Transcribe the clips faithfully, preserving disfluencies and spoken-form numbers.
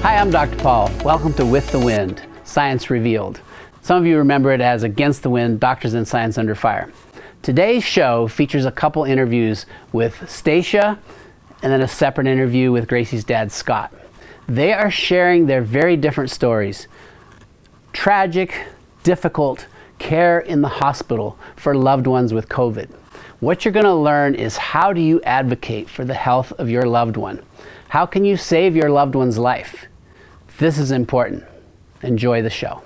Hi, I'm Doctor Paul. Welcome to With the Wind, Science Revealed. Some of you remember it as Against the Wind, Doctors and Science Under Fire. Today's show features a couple interviews with Stacia and then a separate interview with Gracie's dad, Scott. They are sharing their very different stories. Tragic, difficult care in the hospital for loved ones with COVID. What you're going to learn is how do you advocate for the health of your loved one? How can you save your loved one's life? This is important. Enjoy the show.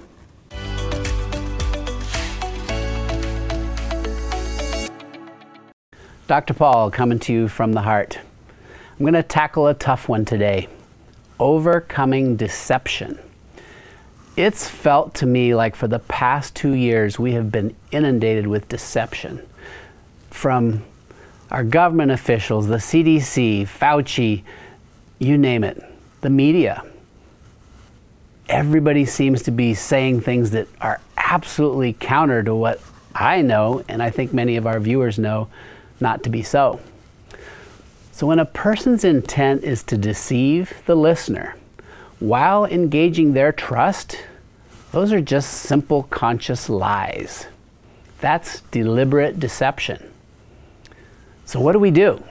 Doctor Paul coming to you from the heart. I'm going to tackle a tough one today. Overcoming deception. It's felt to me like for the past two years we have been inundated with deception from our government officials, the C D C, Fauci, you name it, the media. Everybody seems to be saying things that are absolutely counter to what I know, and I think many of our viewers know, not to be so. So when a person's intent is to deceive the listener while engaging their trust, those are just simple conscious lies. That's deliberate deception. So what do we do?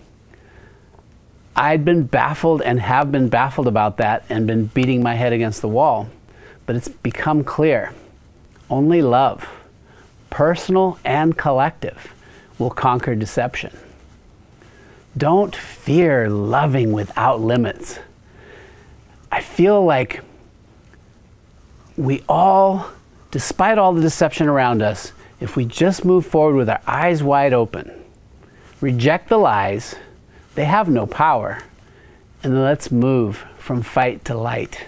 I'd been baffled and have been baffled about that and been beating my head against the wall, but it's become clear. Only love, personal and collective, will conquer deception. Don't fear loving without limits. I feel like we all, despite all the deception around us, if we just move forward with our eyes wide open, reject the lies, they have no power, and then let's move from fight to light.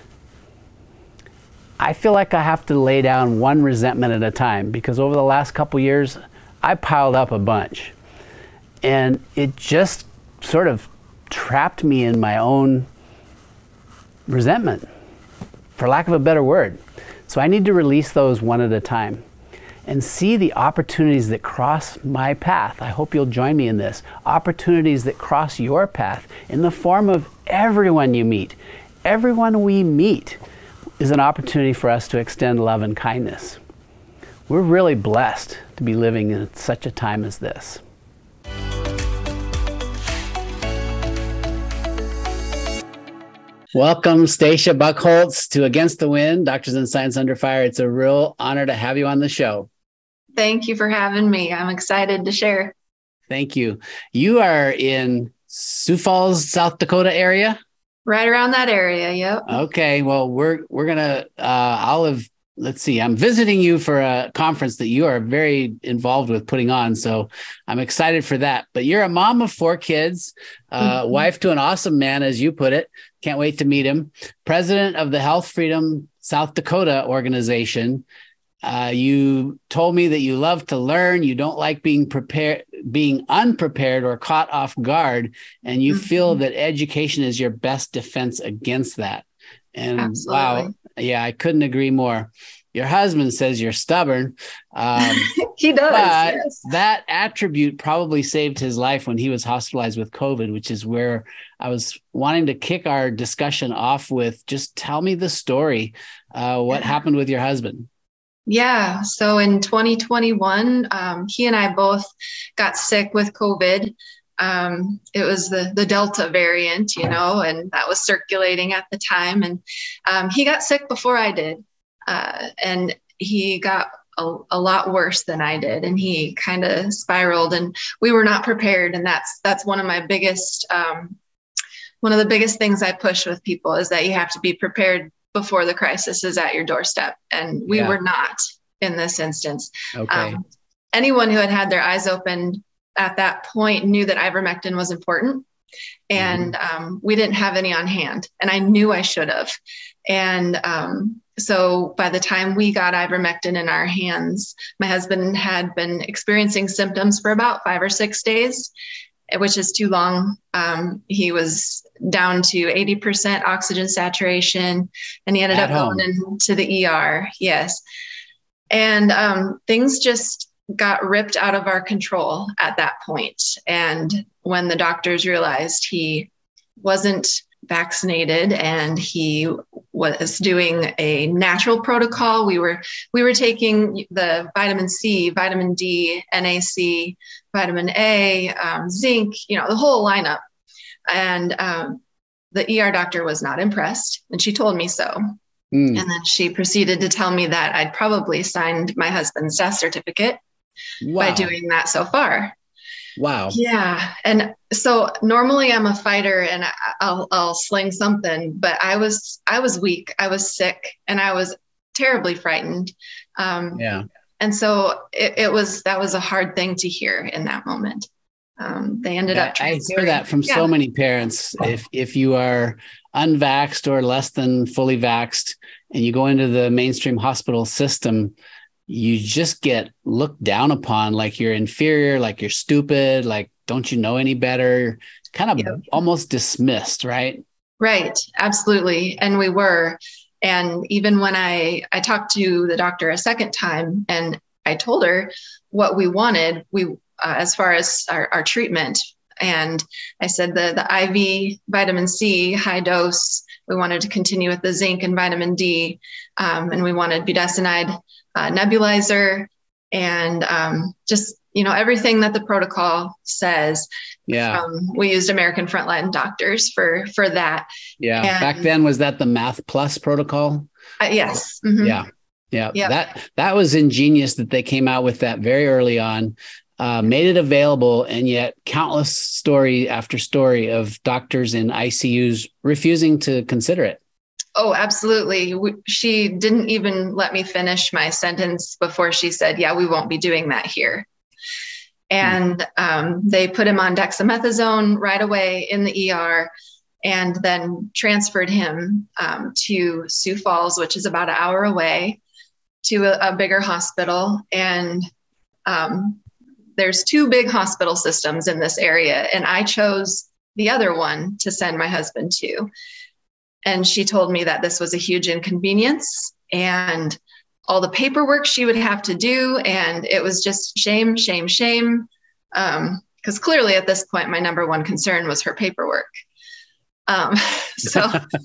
I feel like I have to lay down one resentment at a time because over the last couple years, I piled up a bunch. And it just sort of trapped me in my own resentment, for lack of a better word. So I need to release those one at a time and see the opportunities that cross my path. I hope you'll join me in this. Opportunities that cross your path in the form of everyone you meet. Everyone we meet is an opportunity for us to extend love and kindness. We're really blessed to be living in such a time as this. Welcome, Stacia Buchholz, to Against the Wind, Doctors and Science Under Fire. It's a real honor to have you on the show. Thank you for having me. I'm excited to share. Thank you. You are in Sioux Falls, South Dakota area? Right around that area, yep. Okay, well, we're we're gonna, uh, I'll have, let's see, I'm visiting you for a conference that you are very involved with putting on, so I'm excited for that. But you're a mom of four kids, uh, mm-hmm. wife to an awesome man, as you put it. Can't wait to meet him. President of the Health Freedom South Dakota organization. Uh, you told me that you love to learn. You don't like being prepared, being unprepared or caught off guard. And you mm-hmm. feel that education is your best defense against that. And Absolutely. Wow. Yeah, I couldn't agree more. Your husband says you're stubborn. Um, he does. But yes. That attribute probably saved his life when he was hospitalized with COVID, which is where I was wanting to kick our discussion off with. Just tell me the story. Uh, what yeah. happened with your husband? Yeah. So in twenty twenty-one, um, he and I both got sick with COVID. Um, it was the, the Delta variant, you know, and that was circulating at the time. And um, he got sick before I did. Uh, and he got a, a lot worse than I did. And he kind of spiraled and we were not prepared. And that's, that's one of my biggest, um, one of the biggest things I push with people is that you have to be prepared before the crisis is at your doorstep. And we yeah. were not in this instance. Okay. Um, anyone who had had their eyes opened at that point knew that ivermectin was important. And mm-hmm. um, we didn't have any on hand. And I knew I should have. And um, so by the time we got ivermectin in our hands, my husband had been experiencing symptoms for about five or six days, which is too long. Um, he was down to eighty percent oxygen saturation, and he ended At up home. going into the E R. Yes. And um, things just got ripped out of our control at that point. And when the doctors realized he wasn't vaccinated, and he was doing a natural protocol. We were we were taking the vitamin C, vitamin D, N A C, vitamin A, um, zinc, you know, the whole lineup. And um, the E R doctor was not impressed, and she told me so. Mm. And then she proceeded to tell me that I'd probably signed my husband's death certificate wow. by doing that so far. Wow. Yeah. And so normally I'm a fighter and I'll, I'll sling something, but I was, I was weak. I was sick and I was terribly frightened. Um, yeah. And so it, it was, that was a hard thing to hear in that moment. Um, they ended yeah, up. I hear that from yeah. so many parents. If, if you are unvaxxed or less than fully vaxxed and you go into the mainstream hospital system, you just get looked down upon like you're inferior, like you're stupid, like, don't you know any better? Kind of yep. almost dismissed, right? Right. Absolutely. And we were. And even when I, I talked to the doctor a second time and I told her what we wanted, we, uh, as far as our, our treatment, and I said the, the I V vitamin C high dose, we wanted to continue with the zinc and vitamin D, um, and we wanted budesonide uh, nebulizer, and um, just, you know, everything that the protocol says. Yeah. Um, we used American Frontline Doctors for, for that. Yeah. And, back then, was that the Math Plus protocol? Uh, yes. Mm-hmm. Yeah. Yeah. Yep. That, that was ingenious that they came out with that very early on, uh, made it available. And yet countless story after story of doctors in I C Us refusing to consider it. Oh, absolutely. We, she didn't even let me finish my sentence before she said, yeah, we won't be doing that here. And um, they put him on dexamethasone right away in the E R, and then transferred him um, to Sioux Falls, which is about an hour away, to a, a bigger hospital. And um, there's two big hospital systems in this area, and I chose the other one to send my husband to. And she told me that this was a huge inconvenience and all the paperwork she would have to do. And it was just shame, shame, shame. Um, because clearly at this point, my number one concern was her paperwork. Um, so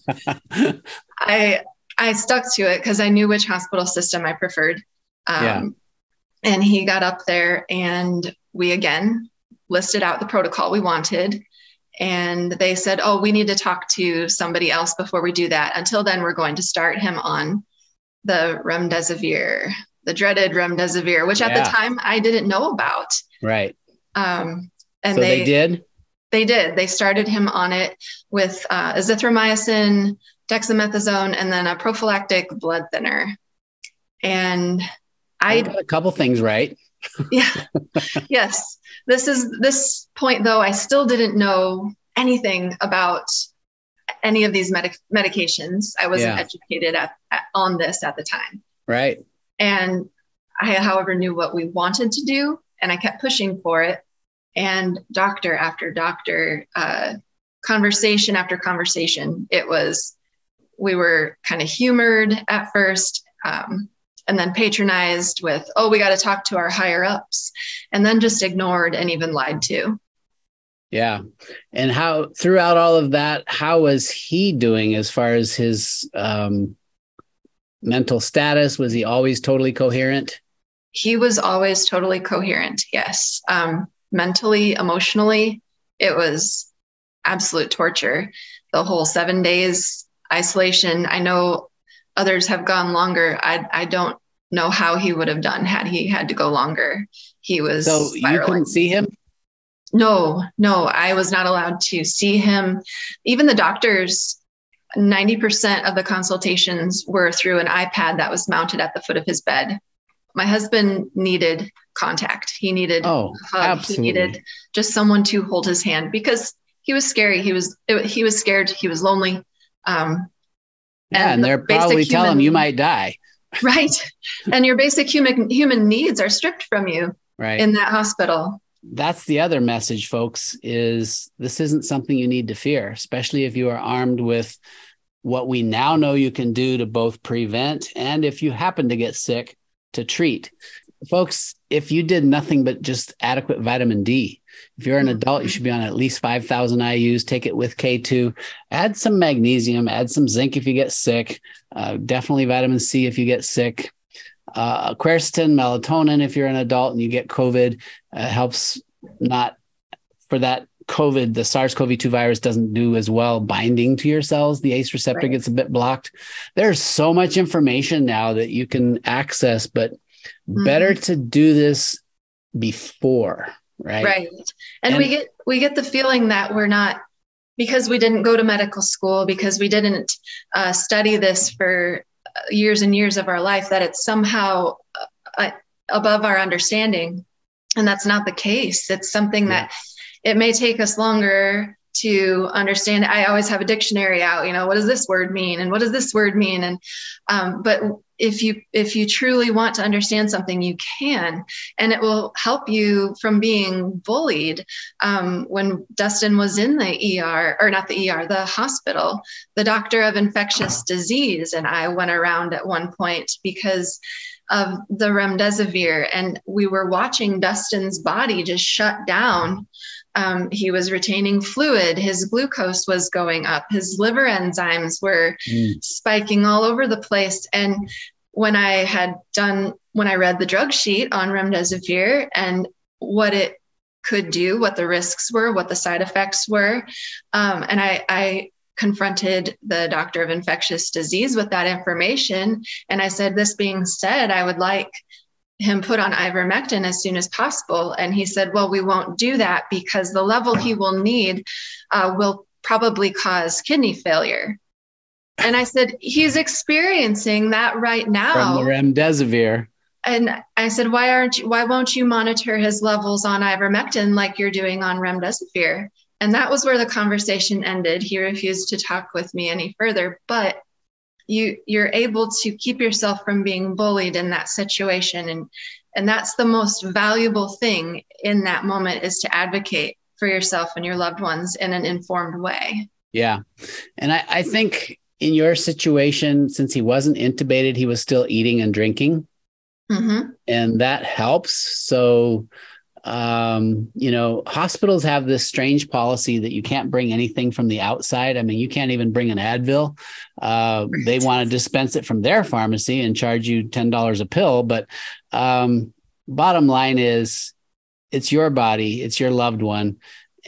I, I stuck to it because I knew which hospital system I preferred. Um, yeah. And he got up there and we again listed out the protocol we wanted. And they said, oh, we need to talk to somebody else before we do that. Until then, we're going to start him on the remdesivir, the dreaded remdesivir, which at yeah. the time I didn't know about. Right. Um, and so they, they did? They did. They started him on it with uh, azithromycin, dexamethasone, and then a prophylactic blood thinner. And I got a couple things right. yeah. Yes. This is this point, though, I still didn't know anything about any of these medic- medications. I wasn't yeah. educated at, at, on this at the time. Right. And I, however, knew what we wanted to do, and I kept pushing for it. And doctor after doctor, uh, conversation after conversation, it was, we were kind of humored at first, um, and then patronized with, oh, we got to talk to our higher ups, and then just ignored and even lied to. Yeah. And how, throughout all of that, how was he doing as far as his um, mental status? Was he always totally coherent? He was always totally coherent. Yes. Um, mentally, emotionally, it was absolute torture. The whole seven days isolation. I know others have gone longer. I I don't know how he would have done had he had to go longer. He was so spiraling. You couldn't see him? No, no, I was not allowed to see him. Even the doctors, ninety percent of the consultations were through an iPad that was mounted at the foot of his bed. My husband needed contact. He needed oh, a hug. Absolutely. He needed just someone to hold his hand because he was scary. He was he was scared. He was lonely. Um, yeah, and, and they're probably human, telling him you might die. Right. And your basic human human needs are stripped from you right. in that hospital. That's the other message, folks, is this isn't something you need to fear, especially if you are armed with what we now know you can do to both prevent and if you happen to get sick, to treat. folks, if you did nothing but just adequate vitamin D, if you're an Mm-hmm. adult, you should be on at least five thousand I U's. Take it with K two. Add some magnesium, add some zinc if you get sick. Uh, definitely vitamin C if you get sick. Uh, quercetin, melatonin if you're an adult and you get COVID, uh, helps not for that COVID, the SARS-C o V two virus doesn't do as well binding to your cells. The A C E receptor Right. gets a bit blocked. There's so much information now that you can access, but Mm-hmm. better to do this before, right? Right. And, And- we get we get the feeling that we're not, because we didn't go to medical school, because we didn't uh, study this for years and years of our life, that it's somehow uh, above our understanding. And that's not the case. It's something Yeah. that it may take us longer to understand. I always have a dictionary out, you know, what does this word mean? And what does this word mean? And, um, but if you, if you truly want to understand something, you can, and it will help you from being bullied. Um, when Dustin was in the E R, or not the E R, the hospital, the doctor of infectious disease and I went around at one point because of the remdesivir, and we were watching Dustin's body just shut down. Um, he was retaining fluid. His glucose was going up. His liver enzymes were Mm. spiking all over the place. And when I had done, when I read the drug sheet on remdesivir and what it could do, what the risks were, what the side effects were, um, and I, I confronted the doctor of infectious disease with that information. And I said, this being said, I would like him put on ivermectin as soon as possible. And he said, well, we won't do that because the level he will need uh, will probably cause kidney failure. And I said, he's experiencing that right now. From the remdesivir. And I said, why aren't you, why won't you monitor his levels on ivermectin like you're doing on remdesivir? And that was where the conversation ended. He refused to talk with me any further, but you, you're able to keep yourself from being bullied in that situation. And, and that's the most valuable thing in that moment, is to advocate for yourself and your loved ones in an informed way. Yeah. And I, I think in your situation, since he wasn't intubated, he was still eating and drinking. Mm-hmm. And that helps. So, um, you know, hospitals have this strange policy that you can't bring anything from the outside. I mean, you can't even bring an Advil. Uh, they want to dispense it from their pharmacy and charge you ten dollars a pill. But um, bottom line is, it's your body, it's your loved one.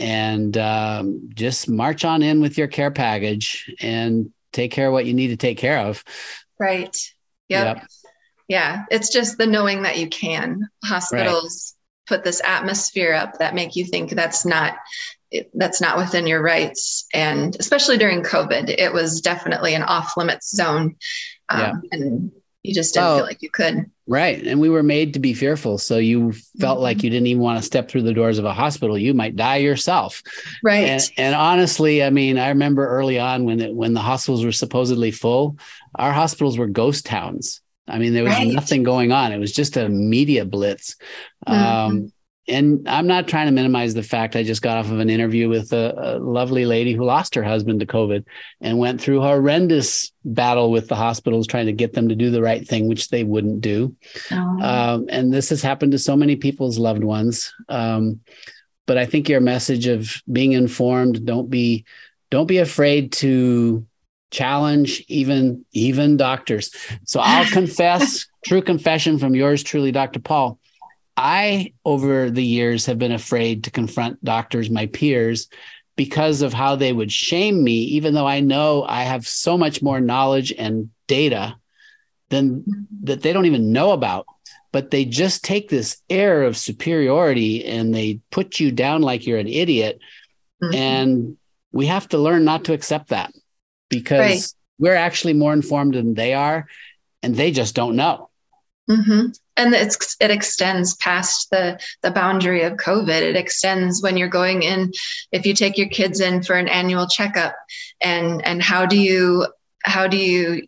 And um, just march on in with your care package and take care of what you need to take care of. Right. Yep. Yep. Yeah. It's just the knowing that you can. Hospitals put this atmosphere up that make you think that's not, it, that's not within your rights. And especially during COVID, it was definitely an off limits zone. Um, Yeah. And you just didn't Well, feel like you could. Right. And we were made to be fearful. So you felt Mhm. like you didn't even want to step through the doors of a hospital. You might die yourself. Right. And, and honestly, I mean, I remember early on when it, when the hospitals were supposedly full, our hospitals were ghost towns. I mean, there was Right. nothing going on. It was just a media blitz. Mhm. Um, and I'm not trying to minimize the fact I just got off of an interview with a, a lovely lady who lost her husband to COVID and went through a horrendous battle with the hospitals trying to get them to do the right thing, which they wouldn't do. Oh. Um, and this has happened to so many people's loved ones. Um, but I think your message of being informed, don't be, don't be afraid to challenge even, even doctors. So I'll confess, true confession from yours truly, Doctor Paul. I, over the years, have been afraid to confront doctors, my peers, because of how they would shame me, even though I know I have so much more knowledge and data than that they don't even know about. But they just take this air of superiority and they put you down like you're an idiot. Mhm. And we have to learn not to accept that, because Right. we're actually more informed than they are, and they just don't know. Mm-hmm. And it's, it extends past the, the boundary of COVID. It extends when you're going in, if you take your kids in for an annual checkup, and, and how do you, how do you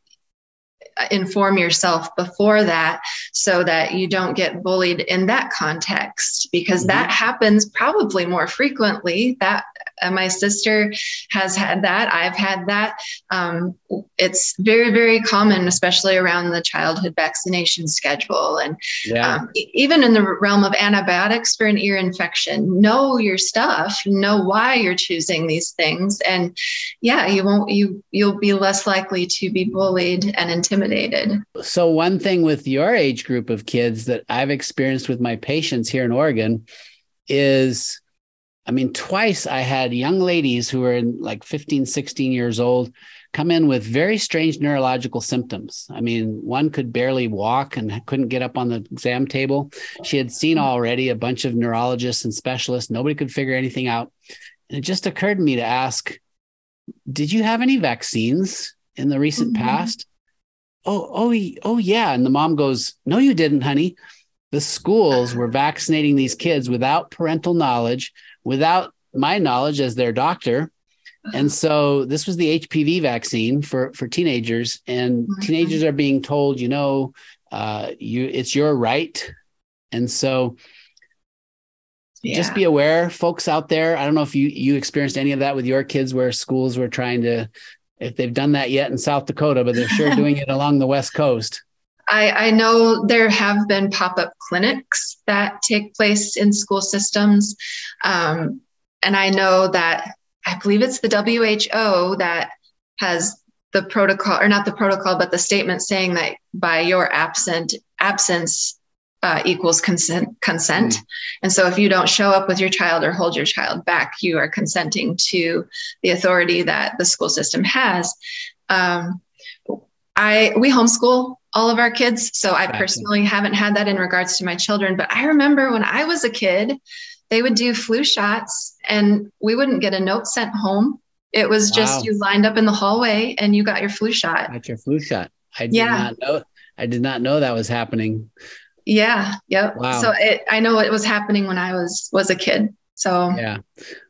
inform yourself before that so that you don't get bullied in that context, because Mhm. that happens probably more frequently. That and my sister has had that. I've had that. Um, it's very, very common, especially around the childhood vaccination schedule. And Yeah. um, e- even in the realm of antibiotics for an ear infection, know your stuff, know why you're choosing these things. And yeah, you won't, you, you'll be less likely to be bullied and intimidated. So one thing with your age group of kids that I've experienced with my patients here in Oregon is, I mean, twice I had young ladies who were in like fifteen, sixteen years old come in with very strange neurological symptoms. I mean, one could barely walk and couldn't get up on the exam table. She had seen already a bunch of neurologists and specialists. Nobody could figure anything out. And it just occurred to me to ask, did you have any vaccines in the recent mm-hmm. past? Oh, oh, oh, yeah. And the mom goes, no, you didn't, honey. The schools were vaccinating these kids without parental knowledge, without my knowledge as their doctor. And so this was the H P V vaccine for, for teenagers, and mm-hmm. teenagers are being told, you know, uh, you, it's your right. And so yeah. just be aware, folks out there. I don't know if you, you experienced any of that with your kids where schools were trying to, if they've done that yet in South Dakota, but they're sure doing it along the West Coast. I, I know there have been pop-up clinics that take place in school systems. Um, and I know that, I believe it's the W H O that has the protocol, or not the protocol, but the statement saying that by your absent absence uh, equals consent. consent. Mm. And so if you don't show up with your child or hold your child back, you are consenting to the authority that the school system has. Um, I we homeschool all of our kids, so I personally haven't had that in regards to my children. But I remember when I was a kid, they would do flu shots and we wouldn't get a note sent home. It was just wow. you lined up in the hallway and you got your flu shot. Got your flu shot. I did yeah. not know. I did not know that was happening. Yeah. Yep. Wow. So it, I know it was happening when I was was a kid. So yeah.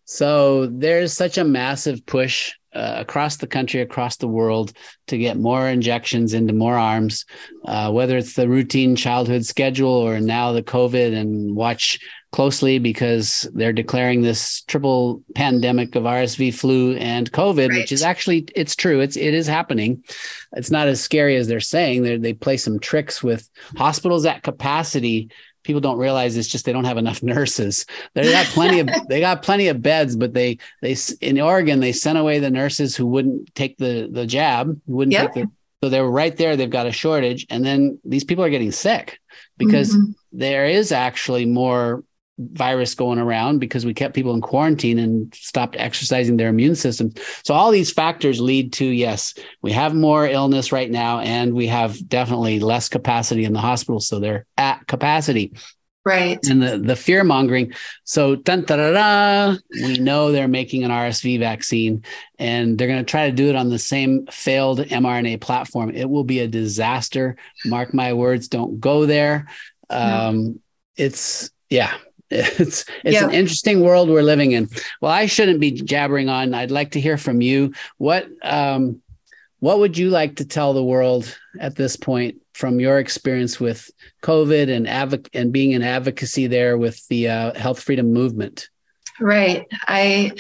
So there's such a massive push uh, across the country, across the world, to get more injections into more arms, uh, whether it's the routine childhood schedule or now the COVID, and watch closely because they're declaring this triple pandemic of R S V, flu, and COVID, right. which is actually, it's true. It's, it is happening. It's not as scary as they're saying. They're, they play some tricks with hospitals at capacity. People don't realize it's just they don't have enough nurses. They got plenty of they got plenty of beds, but they they in Oregon they sent away the nurses who wouldn't take the the jab, wouldn't yep. take the. So they were right there. They've got a shortage, and then these people are getting sick because mm-hmm. there is actually more virus going around because we kept people in quarantine and stopped exercising their immune system. So all these factors lead to, yes, we have more illness right now, and we have definitely less capacity in the hospital. So they're at capacity. Right. And the, the fear mongering. So dun, da, da, da, we know they're making an R S V vaccine, and they're going to try to do it on the same failed mRNA platform. It will be a disaster. Mark my words. Don't go there. Um, no. It's, yeah. It's it's yeah. an interesting world we're living in. Well, I shouldn't be jabbering on. I'd like to hear from you. What um, what would you like to tell the world at this point from your experience with COVID and advo- and being in advocacy there with the uh, health freedom movement? Right. I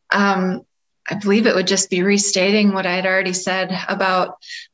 um, I believe it would just be restating what I had already said about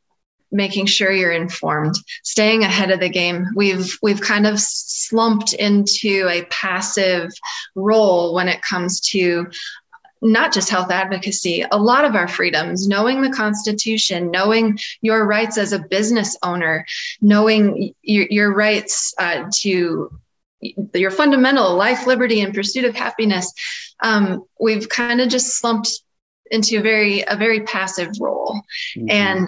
making sure you're informed, staying ahead of the game. We've we've kind of slumped into a passive role when it comes to not just health advocacy, a lot of our freedoms, knowing the Constitution, knowing your rights as a business owner, knowing your, your rights uh, to your fundamental life, liberty, and pursuit of happiness. Um, we've kind of just slumped into a very, a very passive role. Mm-hmm. And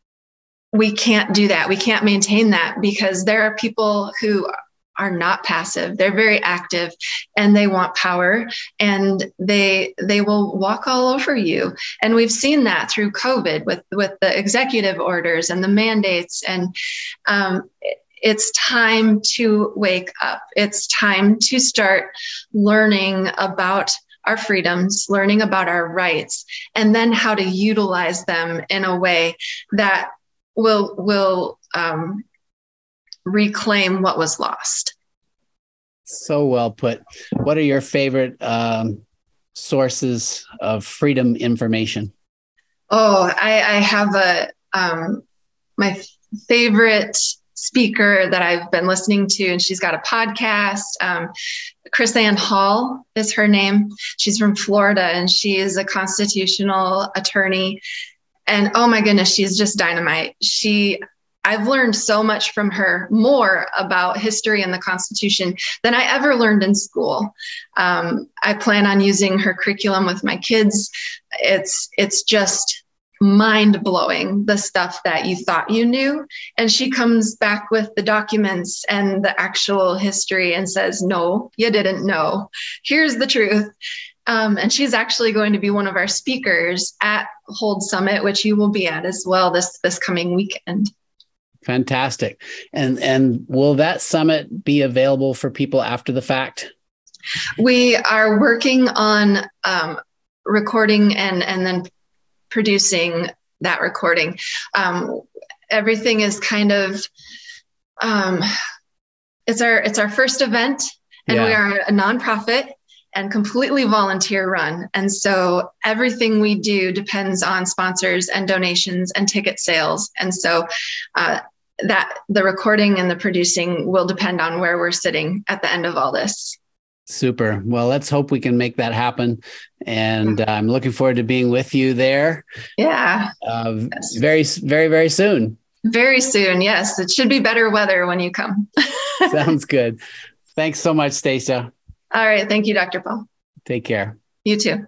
we can't do that. We can't maintain that because there are people who are not passive. They're very active and they want power, and they they will walk all over you. And we've seen that through COVID with, with the executive orders and the mandates. And um, it's time to wake up. It's time to start learning about our freedoms, learning about our rights, and then how to utilize them in a way that will will um, reclaim what was lost. So well put. What are your favorite um, sources of freedom information? Oh, I, I have a um, my favorite speaker that I've been listening to, and she's got a podcast. Um, KrisAnne Hall is her name. She's from Florida, and she is a constitutional attorney. And oh my goodness, she's just dynamite. She, I've learned so much from her, more about history and the Constitution than I ever learned in school. Um, I plan on using her curriculum with my kids. It's it's just mind-blowing, the stuff that you thought you knew. And she comes back with the documents and the actual history and says, no, you didn't know. Here's the truth. Um, and she's actually going to be one of our speakers at Hold Summit, which you will be at as well this this coming weekend. Fantastic. And and will that summit be available for people after the fact? We are working on um, recording and and then producing that recording. Um, everything is kind of, um, it's our, it's our first event, and yeah. we are a nonprofit and completely volunteer run. And so everything we do depends on sponsors and donations and ticket sales. And so uh, that the recording and the producing will depend on where we're sitting at the end of all this. Super. Well, let's hope we can make that happen. And uh, I'm looking forward to being with you there. Yeah. Uh, yes. Very, very, very soon. Very soon. Yes. It should be better weather when you come. Sounds good. Thanks so much, Stacia. All right. Thank you, Doctor Paul. Take care. You too.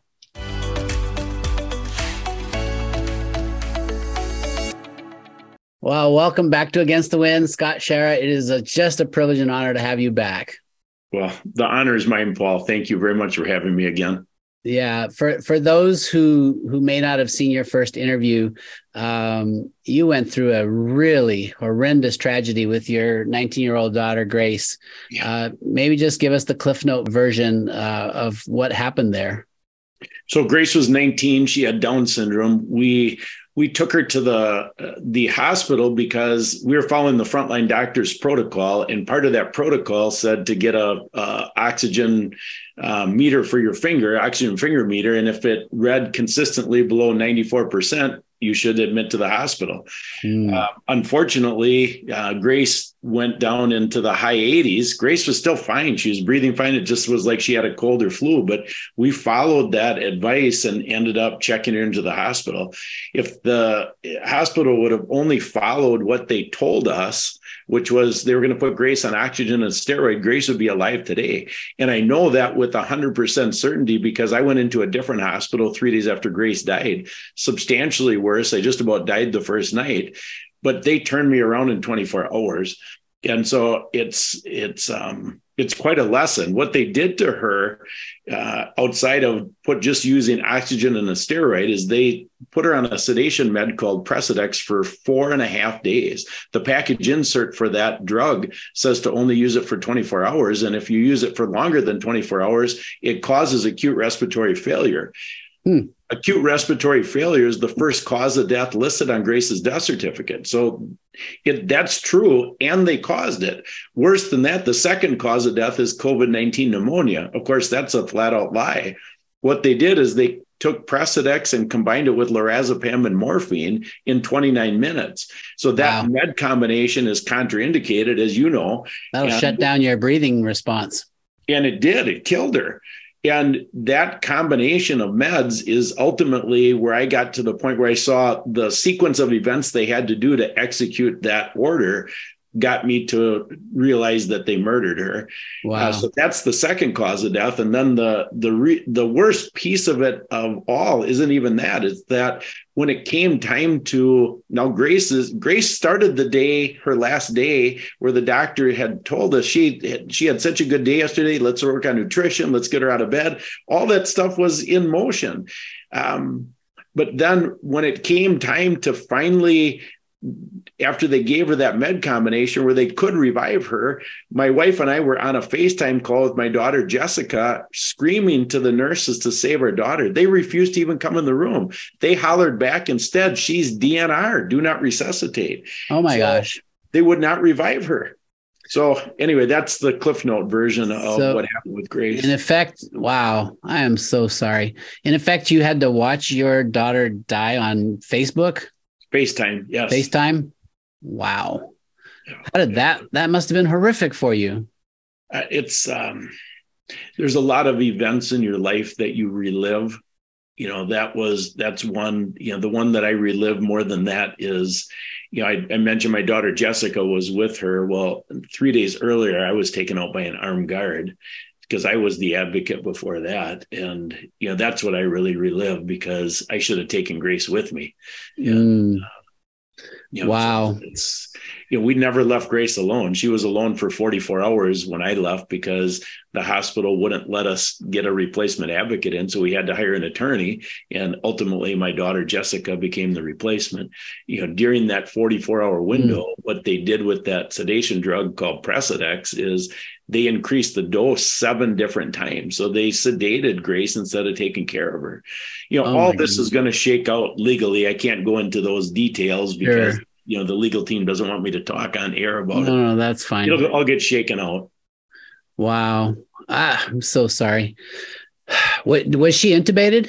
Well, welcome back to Against the Wind, Scott Schara. It is a, just a privilege and honor to have you back. Well, the honor is mine, Paul. Thank you very much for having me again. Yeah. For, for those who, who may not have seen your first interview, um, you went through a really horrendous tragedy with your nineteen-year-old daughter, Grace. Yeah. Uh, maybe just give us the Cliff Note version uh, of what happened there. So Grace was nineteen. She had Down syndrome. We we took her to the uh, the hospital because we were following the frontline doctor's protocol, and part of that protocol said to get a, a oxygen uh, meter for your finger, oxygen finger meter, and if it read consistently below ninety-four percent, you should admit to the hospital. Mm. Uh, unfortunately, uh, Grace went down into the high eighties. Grace was still fine. She was breathing fine. It just was like she had a cold or flu, but we followed that advice and ended up checking her into the hospital. If the hospital would have only followed what they told us, which was they were going to put Grace on oxygen and steroid, Grace would be alive today. And I know that with one hundred percent certainty because I went into a different hospital three days after Grace died, substantially worse. I just about died the first night, but they turned me around in twenty-four hours. And so it's it's um, it's quite a lesson. What they did to her uh, outside of put just using oxygen and a steroid is they put her on a sedation med called Precedex for four and a half days. The package insert for that drug says to only use it for twenty-four hours. And if you use it for longer than twenty-four hours, it causes acute respiratory failure. Hmm. Acute respiratory failure is the first cause of death listed on Grace's death certificate. So it, that's true, and they caused it. Worse than that, the second cause of death is COVID nineteen pneumonia. Of course, that's a flat out lie. What they did is they took Precedex and combined it with lorazepam and morphine in twenty-nine minutes. So that wow. med combination is contraindicated, as you know. That'll and, shut down your breathing response. And it did. It killed her. And that combination of meds is ultimately where I got to the point where I saw the sequence of events they had to do to execute that order got me to realize that they murdered her. Wow. Uh, so that's the second cause of death. And then the the re, the worst piece of it of all isn't even that. It's that when it came time to, now Grace is, Grace started the day, her last day, where the doctor had told us she, she had such a good day yesterday. Let's work on nutrition. Let's get her out of bed. All that stuff was in motion. Um, but then when it came time to finally, after they gave her that med combination where they could revive her, my wife and I were on a FaceTime call with my daughter, Jessica, screaming to the nurses to save our daughter. They refused to even come in the room. They hollered back instead, she's D N R, do not resuscitate. Oh my so gosh. They would not revive her. So anyway, that's the Cliff Note version of So, what happened with Grace. In effect, wow, I am so sorry. In effect, you had to watch your daughter die on Facebook? FaceTime, yes. FaceTime? Wow. How did that, that must have been horrific for you. Uh, it's, um, there's a lot of events in your life that you relive. You know, that was, that's one, you know, the one that I relive more than that is, you know, I, I mentioned my daughter Jessica was with her. Well, three days earlier, I was taken out by an armed guard because I was the advocate before that. And, you know, that's what I really relive because I should have taken Grace with me. And, Mm. uh, you know, Wow. so it's, you know, we never left Grace alone. She was alone for forty-four hours when I left because the hospital wouldn't let us get a replacement advocate in. So we had to hire an attorney. And ultimately, my daughter, Jessica, became the replacement. You know, during that forty-four hour window, mm. what they did with that sedation drug called Precedex is they increased the dose seven different times. So they sedated Grace instead of taking care of her. You know, oh all this goodness. is going to shake out legally. I can't go into those details because, sure. you know, the legal team doesn't want me to talk on air about no, it. No, that's fine. It'll all get shaken out. Wow. Ah, I'm so sorry. What, was she intubated?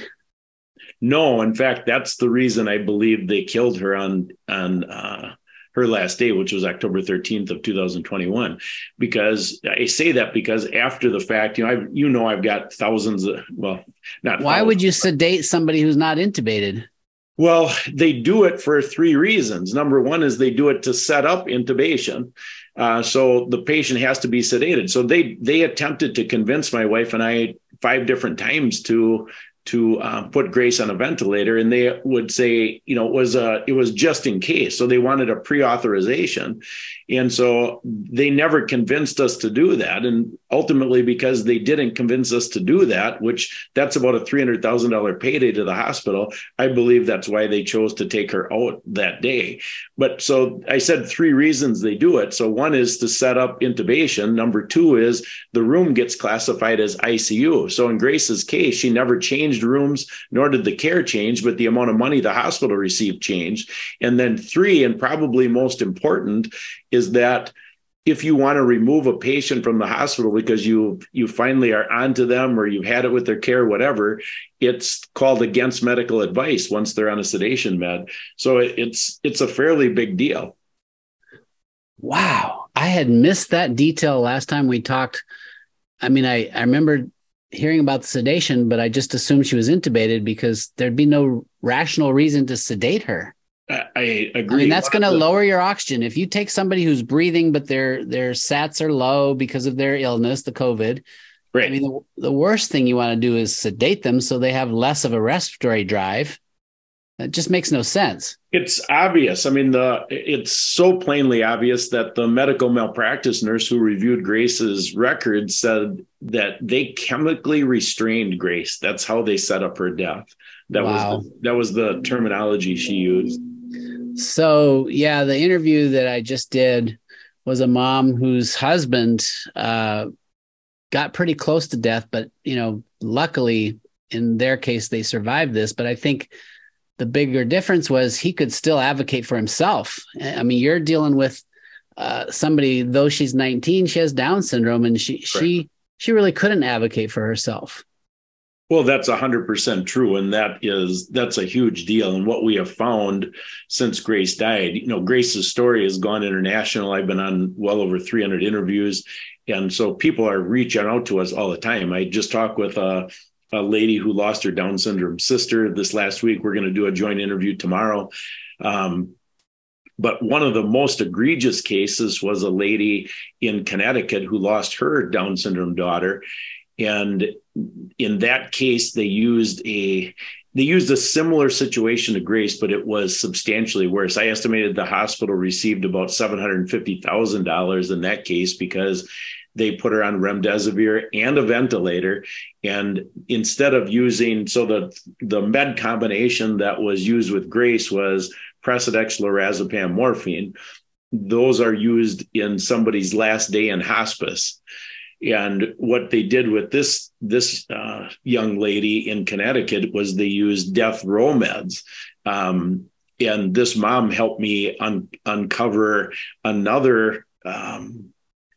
No, in fact, that's the reason I believe they killed her on, on, uh, her last day, which was October thirteenth of two thousand twenty-one, because I say that because after the fact, you know, I've, you know, I've got thousands of, well, not. Why would you sedate somebody who's not intubated? Well, they do it for three reasons. Number one is they do it to set up intubation. Uh, so the patient has to be sedated. So they, they attempted to convince my wife and I five different times to to uh, put Grace on a ventilator, and they would say, you know, it was uh, it was just in case. So they wanted a pre-authorization, and so they never convinced us to do that. And ultimately, because they didn't convince us to do that, which that's about a three hundred thousand dollars payday to the hospital, I believe that's why they chose to take her out that day. But so I said three reasons they do it. So one is to set up intubation. Number two is the room gets classified as I C U. So in Grace's case, she never changed rooms, nor did the care change, but the amount of money the hospital received changed. And then three, and probably most important, is that if you want to remove a patient from the hospital because you you finally are onto them or you've had it with their care, whatever, it's called against medical advice once they're on a sedation med. So it's it's a fairly big deal. Wow. I had missed that detail last time we talked. I mean, I, I remember hearing about the sedation, but I just assumed she was intubated because there'd be no rational reason to sedate her. I, I agree. I mean, that's going to lower your oxygen. If you take somebody who's breathing, but their their sats are low because of their illness, the COVID, right. I mean, the, the worst thing you want to do is sedate them so they have less of a respiratory drive. That just makes no sense. It's obvious. I mean, the it's so plainly obvious that the medical malpractice nurse who reviewed Grace's records said that they chemically restrained Grace. That's how they set up her death. That wow. was the, that was the terminology she used. So, yeah, the interview that I just did was a mom whose husband uh, got pretty close to death, but, you know, luckily in their case, they survived this. But I think the bigger difference was he could still advocate for himself. I mean, you're dealing with uh, somebody, though she's nineteen, she has Down syndrome, and she, she, she really couldn't advocate for herself. Well, that's one hundred percent true. And that is, that's a huge deal. And what we have found since Grace died, you know, Grace's story has gone international. I've been on well over three hundred interviews. And so people are reaching out to us all the time. I just talked with a, a lady who lost her Down syndrome sister this last week. We're going to do a joint interview tomorrow. Um, But one of the most egregious cases was a lady in Connecticut who lost her Down syndrome daughter. And in that case, they used a they used a similar situation to Grace, but it was substantially worse. I estimated the hospital received about seven hundred fifty thousand dollars in that case because they put her on remdesivir and a ventilator. And instead of using, so the, the med combination that was used with Grace was Precedex, lorazepam, morphine. Those are used in somebody's last day in hospice. And what they did with this, this uh, young lady in Connecticut was they used death row meds. Um, and this mom helped me un- uncover another um,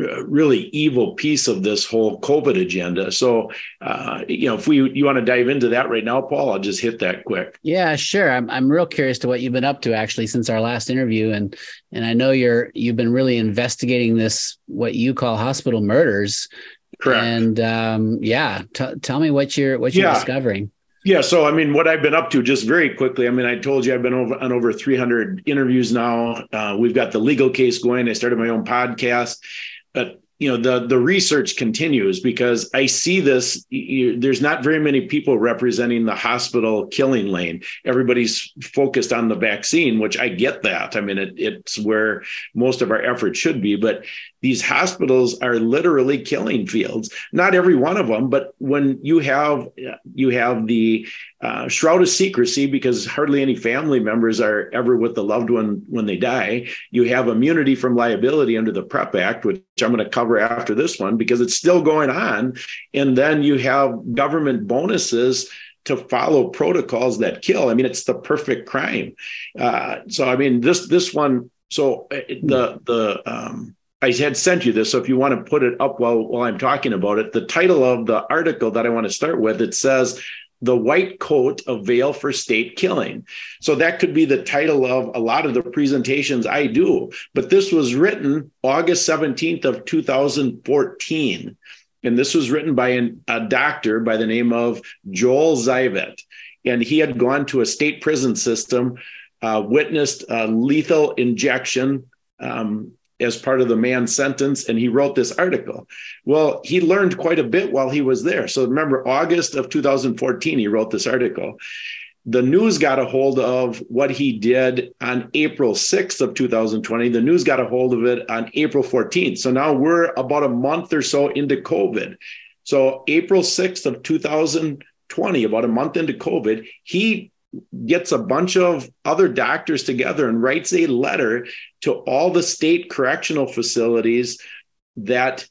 uh, really evil piece of this whole COVID agenda. So, uh, you know, if we you want to dive into that right now, Paul, I'll just hit that quick. Yeah, sure. I'm I'm real curious to what you've been up to actually since our last interview, and and I know you're you've been really investigating this, what you call hospital murders. Correct. And um, yeah, t- tell me what you're what you're yeah. discovering. Yeah. So, I mean, what I've been up to just very quickly, I mean, I told you I've been over on over three hundred interviews now. Uh, we've got the legal case going. I started my own podcast, but you know, the, the research continues because I see this, you, there's not very many people representing the hospital killing lane. Everybody's focused on the vaccine, which I get that. I mean, it, it's where most of our effort should be, but these hospitals are literally killing fields. Not every one of them, but when you have, you have the uh, shroud of secrecy, because hardly any family members are ever with the loved one when they die. You have immunity from liability under the PrEP Act, which I'm going to cover after this one because it's still going on. And then you have government bonuses to follow protocols that kill. I mean, it's the perfect crime. Uh, so, I mean, this this one, so the, the um, I had sent you this. So if you want to put it up while, while I'm talking about it, the title of the article that I want to start with, it says, "The White Coat, a Veil for State Killing." So that could be the title of a lot of the presentations I do. But this was written August seventeenth of two thousand fourteen. And this was written by an, a doctor by the name of Joel Zivet. And he had gone to a state prison system, uh, witnessed a lethal injection um, as part of the man's sentence, and he wrote this article. Well, he learned quite a bit while he was there. So remember, August of two thousand fourteen, he wrote this article. The news got a hold of what he did on April sixth of two thousand twenty. The news got a hold of it on April fourteenth. So now we're about a month or so into COVID. So April sixth of two thousand twenty, about a month into COVID, he gets a bunch of other doctors together and writes a letter to all the state correctional facilities that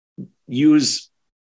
use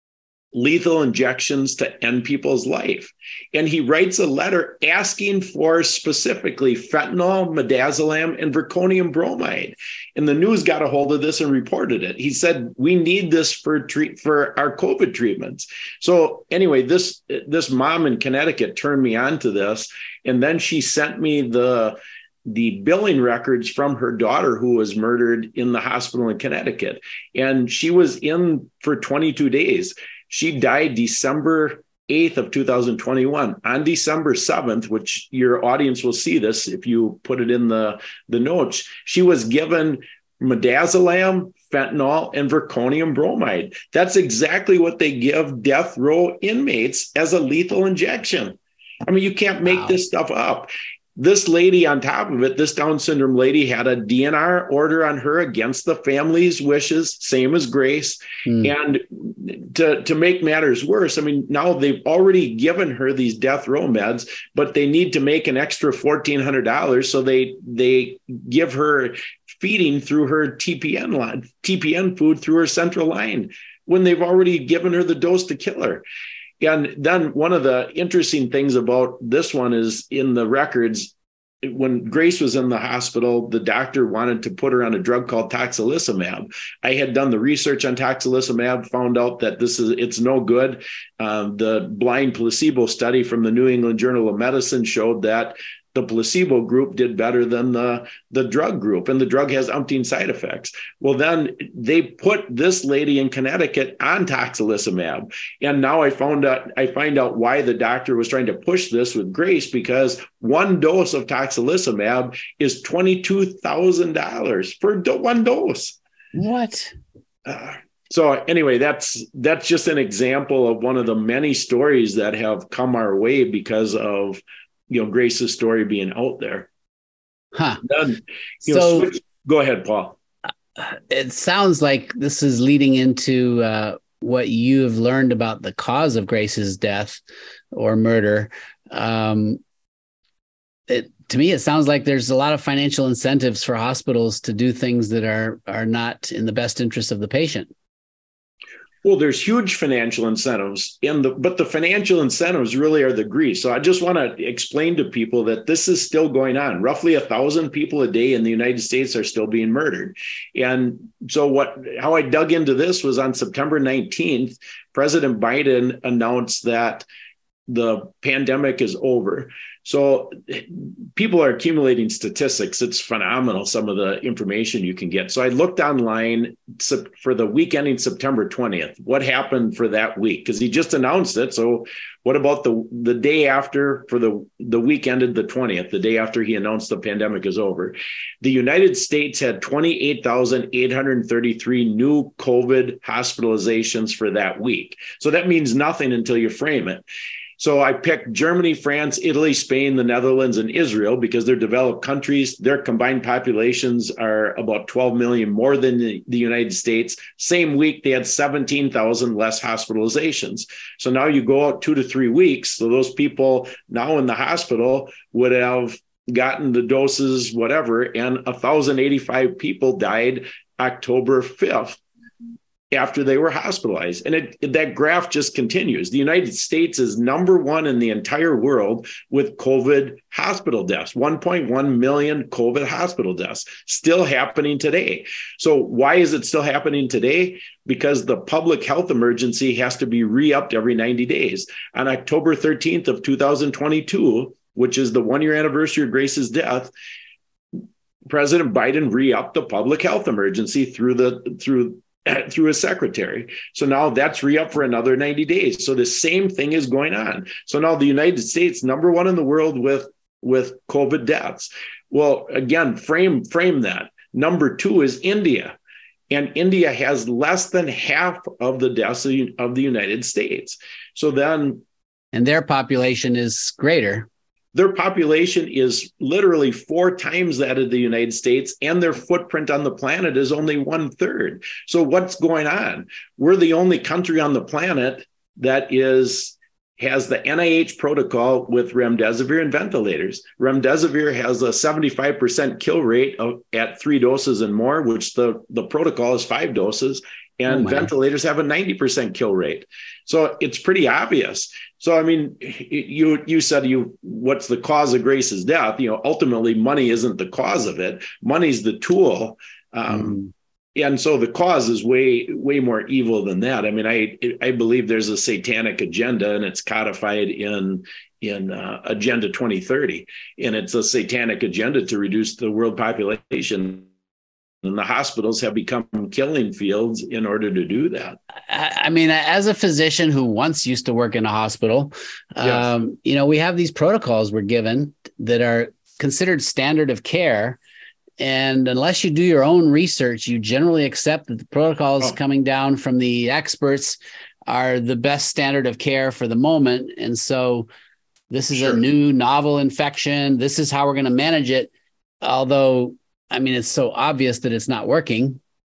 lethal injections to end people's life. And he writes a letter asking for specifically fentanyl, midazolam, and zirconium bromide. And the news got a hold of this and reported it. He said, we need this for treat for our COVID treatments. So anyway, this, this mom in Connecticut turned me on to this. And then she sent me the the billing records from her daughter who was murdered in the hospital in Connecticut. And she was in for twenty-two days. She died December eighth of two thousand twenty-one. On December seventh, which your audience will see this if you put it in the, the notes, she was given midazolam, fentanyl, and zirconium bromide. That's exactly what they give death row inmates as a lethal injection. I mean, you can't make wow. this stuff up. This lady, on top of it, this Down syndrome lady had a D N R order on her against the family's wishes, same as Grace. Mm. And to, to make matters worse, I mean, now they've already given her these death row meds, but they need to make an extra fourteen hundred dollars. So they they give her feeding through her T P N line, T P N food through her central line when they've already given her the dose to kill her. And then one of the interesting things about this one is in the records, when Grace was in the hospital, the doctor wanted to put her on a drug called tocilizumab. I had done the research on tocilizumab, found out that this is it's no good. Um, the blind placebo study from the New England Journal of Medicine showed that the placebo group did better than the, the drug group, and the drug has umpteen side effects. Well, then they put this lady in Connecticut on tocilizumab. And now I found out, I find out why the doctor was trying to push this with Grace, because one dose of tocilizumab is twenty-two thousand dollars for do- one dose. What? Uh, so anyway, that's, that's just an example of one of the many stories that have come our way because of, you know, Grace's story being out there. Huh. Then, you so know, switch, go ahead, Paul. It sounds like this is leading into uh, what you have learned about the cause of Grace's death or murder. Um, it, to me, it sounds like there's a lot of financial incentives for hospitals to do things that are are not in the best interest of the patient. Well, there's huge financial incentives in the, but the financial incentives really are the grease. So I just want to explain to people that this is still going on. Roughly a thousand people a day in the United States are still being murdered. And so what, how I dug into this was on September nineteenth, President Biden announced that the pandemic is over. So people are accumulating statistics. It's phenomenal, some of the information you can get. So I looked online for the week ending September twentieth. What happened for that week? Because he just announced it. So what about the, the day after, for the, the week ended the twentieth, the day after he announced the pandemic is over? The United States had twenty-eight thousand eight hundred thirty-three new COVID hospitalizations for that week. So that means nothing until you frame it. So I picked Germany, France, Italy, Spain, the Netherlands, and Israel because they're developed countries. Their combined populations are about twelve million more than the, the United States. Same week, they had seventeen thousand less hospitalizations. So now you go out two to three weeks. So those people now in the hospital would have gotten the doses, whatever, and one thousand eighty-five people died October fifth. After they were hospitalized. And it, that graph just continues. The United States is number one in the entire world with COVID hospital deaths, one point one million COVID hospital deaths still happening today. So why is it still happening today? Because the public health emergency has to be re-upped every ninety days. On October thirteenth of two thousand twenty-two, which is the one-year anniversary of Grace's death, President Biden re-upped the public health emergency through the through through a secretary. So now that's re-up for another ninety days. So the same thing is going on. So now the United States, number one in the world with, with COVID deaths. Well, again, frame, frame that. Number two is India. And India has less than half of the deaths of the United States. So then... And their population is greater. Their population is literally four times that of the United States, and their footprint on the planet is only one third. So what's going on? We're the only country on the planet that is has the N I H protocol with remdesivir and ventilators. Remdesivir has a seventy-five percent kill rate of, at three doses and more, which the, the protocol is five doses. And oh ventilators have a ninety percent kill rate. So it's pretty obvious. So, I mean, you you said you what's the cause of Grace's death? You know, ultimately, money isn't the cause of it. Money's the tool. Um, mm. And so the cause is way, way more evil than that. I mean, I I believe there's a satanic agenda, and it's codified in in uh, Agenda twenty thirty. And it's a satanic agenda to reduce the world population. And the hospitals have become killing fields in order to do that. I mean, as a physician who once used to work in a hospital, yes. um, you know, we have these protocols we're given that are considered standard of care. And unless you do your own research, you generally accept that the protocols oh. coming down from the experts are the best standard of care for the moment. And so this is sure. a new novel infection. This is how we're going to manage it. Although, I mean, it's so obvious that it's not working.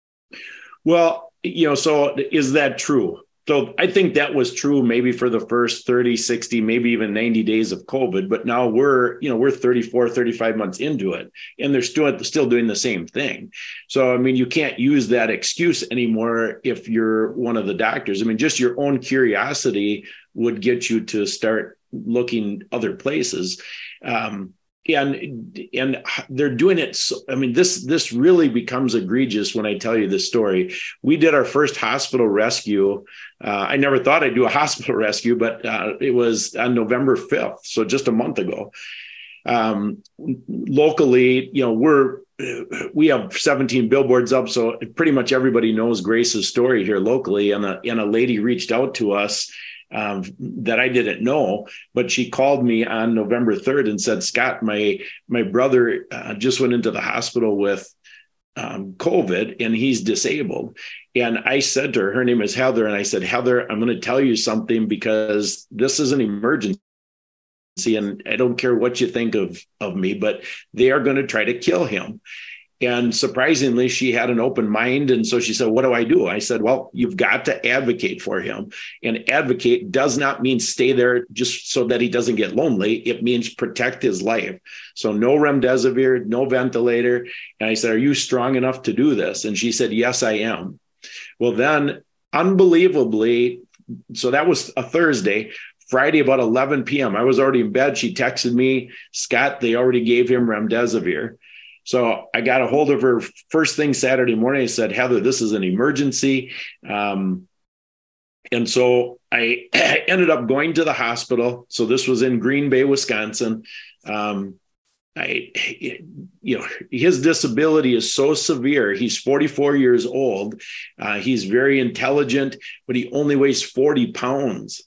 Well, you know, so is that true? So I think that was true maybe for the first thirty, sixty, maybe even ninety days of COVID. But now we're, you know, we're thirty-four, thirty-five months into it, and they're still, still doing the same thing. So, I mean, you can't use that excuse anymore if you're one of the doctors. I mean, just your own curiosity would get you to start looking other places. Um, And and they're doing it. So, I mean, this this really becomes egregious when I tell you this story. We did our first hospital rescue. Uh, I never thought I'd do a hospital rescue, but uh, it was on November fifth, so just a month ago. Um, locally, you know, we're we have seventeen billboards up, so pretty much everybody knows Grace's story here locally. And a and a lady reached out to us. Um, that I didn't know, but she called me on November third and said, Scott, my my brother uh, just went into the hospital with um, COVID and he's disabled. And I said to her, her name is Heather. And I said, Heather, I'm going to tell you something because this is an emergency. And I don't care what you think of, of me, but they are going to try to kill him. And surprisingly, she had an open mind. And so she said, what do I do? I said, well, you've got to advocate for him. And advocate does not mean stay there just so that he doesn't get lonely. It means protect his life. So no remdesivir, no ventilator. And I said, are you strong enough to do this? And she said, yes, I am. Well, then unbelievably, so that was a Thursday. Friday, about eleven p.m., I was already in bed. She texted me, Scott, they already gave him remdesivir. So I got a hold of her first thing Saturday morning. I said, Heather, this is an emergency. Um, and so I ended up going to the hospital. So this was in Green Bay, Wisconsin. Um, I, you know, his disability is so severe. He's forty-four years old. Uh, he's very intelligent, but he only weighs forty pounds.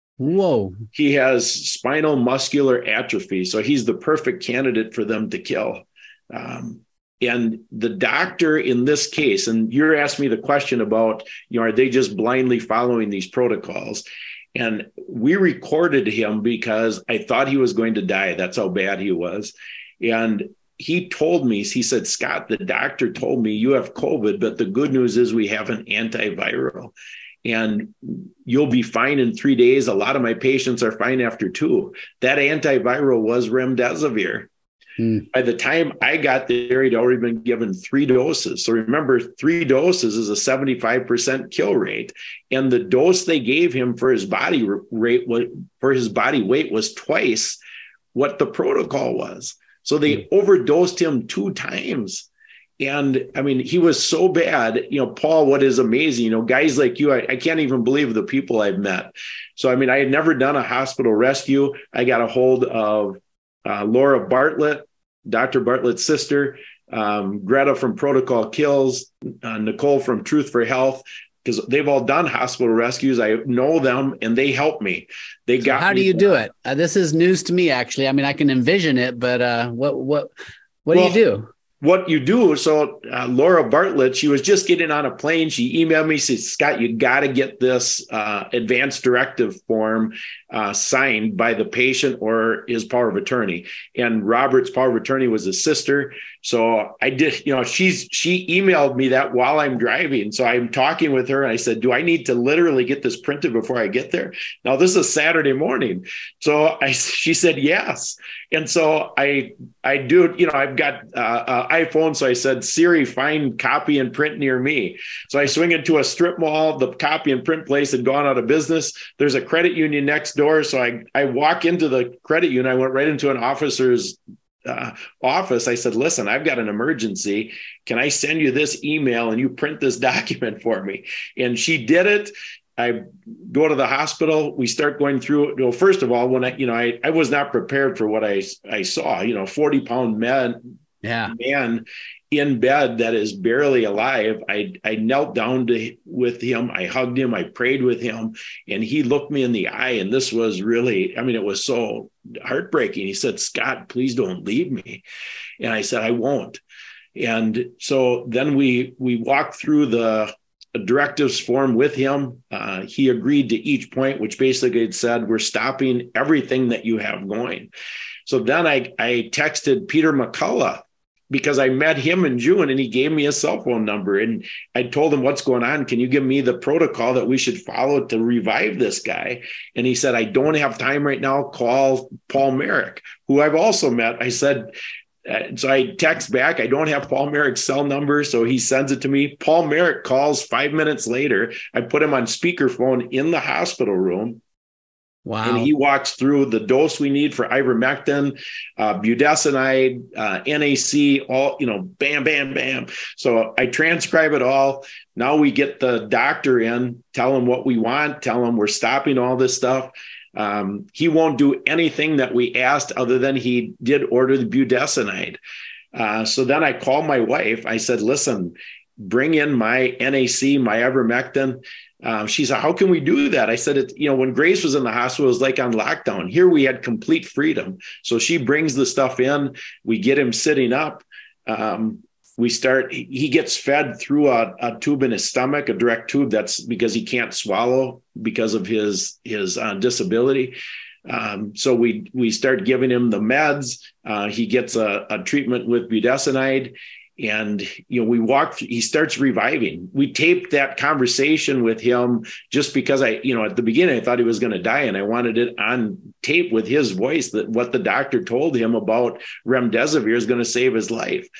Whoa. He has spinal muscular atrophy. So he's the perfect candidate for them to kill. Um, and the doctor in this case, and you're asking me the question about, you know, are they just blindly following these protocols? And we recorded him because I thought he was going to die. That's how bad he was. And he told me, he said, Scott, the doctor told me you have COVID, but the good news is we have an antiviral and you'll be fine in three days. A lot of my patients are fine after two. That antiviral was remdesivir. Hmm. By the time I got there, he'd already been given three doses. So remember, three doses is a seventy-five percent kill rate. And the dose they gave him for his body rate, for his body weight was twice what the protocol was. So they hmm. overdosed him two times. And I mean, he was so bad, you know, Paul, what is amazing, you know, guys like you, I, I can't even believe the people I've met. So, I mean, I had never done a hospital rescue. I got a hold of uh, Laura Bartlett, Doctor Bartlett's sister, um, Greta from Protocol Kills, uh, Nicole from Truth for Health, because they've all done hospital rescues. I know them and they help me. They so got How do you do it? Uh, this is news to me, actually. I mean, I can envision it, but uh, what, what, what well, do you do? What you do, so uh, Laura Bartlett, she was just getting on a plane. She emailed me, said, Scott, you got to get this uh, advanced directive form uh, signed by the patient or his power of attorney. And Robert's power of attorney was his sister. So I did, you know, she's, she emailed me that while I'm driving. So I'm talking with her and I said, do I need to literally get this printed before I get there? Now this is Saturday morning. So I, she said, yes. And so I, I do, you know, I've got uh, uh, iPhone. So I said, Siri, find copy and print near me. So I swing into a strip mall. The copy and print place had gone out of business. There's a credit union next door. So I, I walk into the credit union. I went right into an officer's uh, office. I said, listen, I've got an emergency. Can I send you this email and you print this document for me? And she did it. I go to the hospital. We start going through it. Well, first of all, when I, you know, I, I was not prepared for what I, I saw, you know, forty pound man, yeah. man in bed that is barely alive. I, I knelt down to, with him. I hugged him. I prayed with him and he looked me in the eye. And this was really, I mean, it was so heartbreaking. He said, Scott, please don't leave me. And I said, I won't. And so then we, we walked through the directives form with him. Uh, he agreed to each point, which basically had said, we're stopping everything that you have going. So then I, I texted Peter McCullough because I met him in June and he gave me a cell phone number and I told him what's going on. Can you give me the protocol that we should follow to revive this guy? And he said, I don't have time right now. Call Paul Merrick, who I've also met. I said, Uh, so I text back, I don't have Paul Merrick's cell number. So he sends it to me. Paul Merrick calls five minutes later. I put him on speakerphone in the hospital room. Wow. And he walks through the dose we need for ivermectin, uh, budesonide, uh, N A C, all, you know, bam, bam, bam. So I transcribe it all. Now we get the doctor in, tell him what we want, tell him we're stopping all this stuff. Um, he won't do anything that we asked other than he did order the budesonide. Uh, so then I called my wife. I said, listen, bring in my N A C, my ivermectin. Um, she said, how can we do that? I said, it, you know, when Grace was in the hospital, it was like on lockdown. Here we had complete freedom. So she brings the stuff in. We get him sitting up. Um, we start, he gets fed through a, a tube in his stomach, a direct tube. That's because he can't swallow because of his, his uh, disability. Um, so we, we start giving him the meds. Uh, he gets a, a treatment with budesonide. And, you know, we walk, he starts reviving. We taped that conversation with him just because I, you know, at the beginning, I thought he was going to die and I wanted it on tape with his voice that what the doctor told him about remdesivir is going to save his life.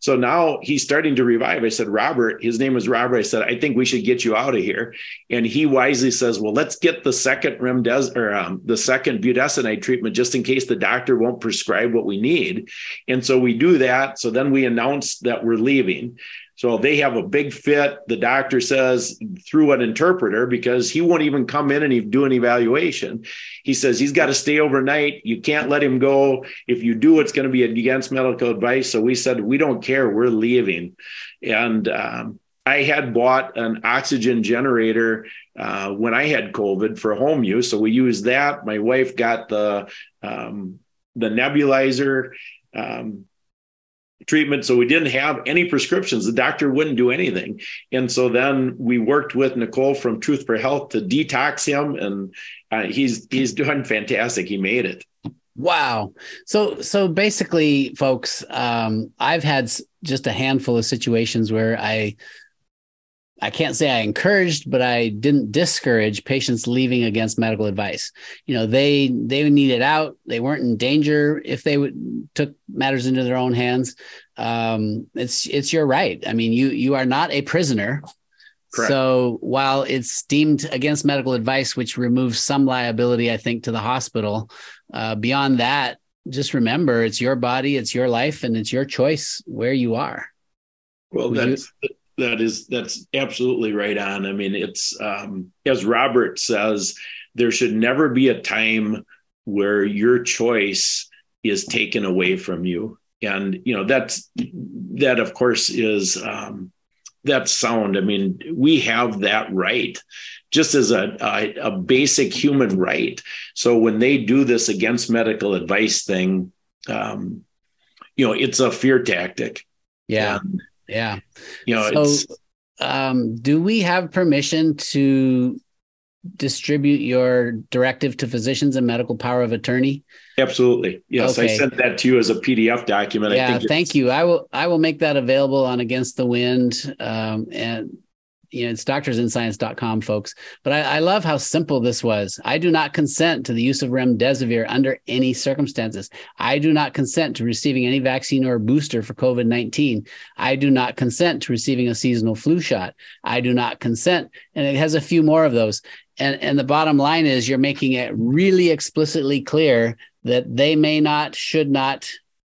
So now he's starting to revive. I said, Robert, his name is Robert. I said, I think we should get you out of here. And he wisely says, well, let's get the second remdes or um, the second budesonide treatment, just in case the doctor won't prescribe what we need. And so we do that. So then we announce that we're leaving. So they have a big fit. The doctor says through an interpreter, because he won't even come in and do an evaluation. He says he's got to stay overnight. You can't let him go. If you do, it's going to be against medical advice. So we said, we don't care. We're leaving. And um, I had bought an oxygen generator uh, when I had COVID for home use. So we used that. My wife got the, um, the nebulizer um, treatment. So we didn't have any prescriptions. The doctor wouldn't do anything. And so then we worked with Nicole from Truth for Health to detox him. And uh, he's, he's doing fantastic. He made it. Wow. So, so basically folks, um, I've had just a handful of situations where I, I can't say I encouraged, but I didn't discourage patients leaving against medical advice. You know, they they needed out. They weren't in danger if they would, took matters into their own hands. Um, it's it's your right. I mean, you you are not a prisoner. Correct. So while it's deemed against medical advice, which removes some liability, I think, to the hospital, uh, beyond that, just remember it's your body, it's your life, and it's your choice where you are. Well, Would that's. you- That is, that's absolutely right on. I mean, it's, um, as Robert says, there should never be a time where your choice is taken away from you. And, you know, that's, that of course is, um, that's sound. I mean, we have that right just as a, a, a basic human right. So when they do this against medical advice thing, um, you know, it's a fear tactic. Yeah. And, Yeah. You know, so, it's, um, do we have permission to distribute your directive to physicians and medical power of attorney? Absolutely. Yes. Okay. I sent that to you as a P D F document. Yeah. I think Thank you. I will, I will make that available on Against the Wind. Um, and you know, it's doctors in science dot com, folks. But I, I love how simple this was. I do not consent to the use of remdesivir under any circumstances. I do not consent to receiving any vaccine or booster for COVID nineteen. I do not consent to receiving a seasonal flu shot. I do not consent. And it has a few more of those. And, and the bottom line is you're making it really explicitly clear that they may not, should not